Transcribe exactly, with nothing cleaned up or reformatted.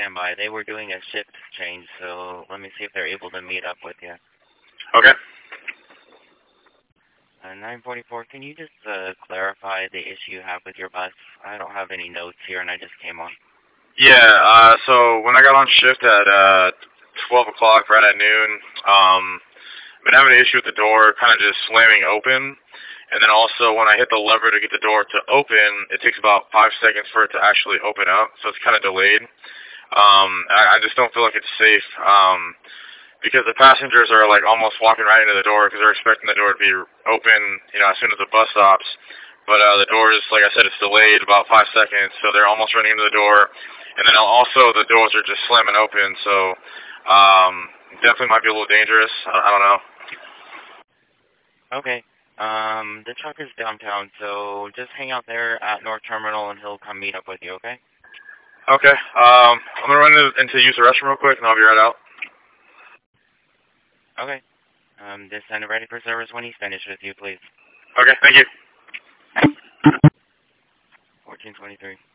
stand by. They were doing a shift change, so let me see if they're able to meet up with you. Okay. Uh, nine forty-four, can you just uh, clarify the issue you have with your bus? I don't have any notes here, and I just came on. Yeah, uh, so when I got on shift at uh, twelve o'clock, right at noon, um, I've been having an issue with the door kind of just slamming open. And then also when I hit the lever to get the door to open, it takes about five seconds for it to actually open up, so it's kind of delayed. Um, I, I just don't feel like it's safe um, because the passengers are like almost walking right into the door because they're expecting the door to be open, you know, as soon as the bus stops. But uh, the door is, like I said, it's delayed about five seconds, so they're almost running into the door. And then also the doors are just slamming open, so um, definitely might be a little dangerous. I, I don't know. Okay. Um, the truck is downtown, so just hang out there at North Terminal and he'll come meet up with you, okay? Okay. Um, I'm going to run in, into use the restroom real quick, and I'll be right out. Okay. Um, just send it ready for service when he's finished with you, please. Okay, thank you. fourteen twenty-three.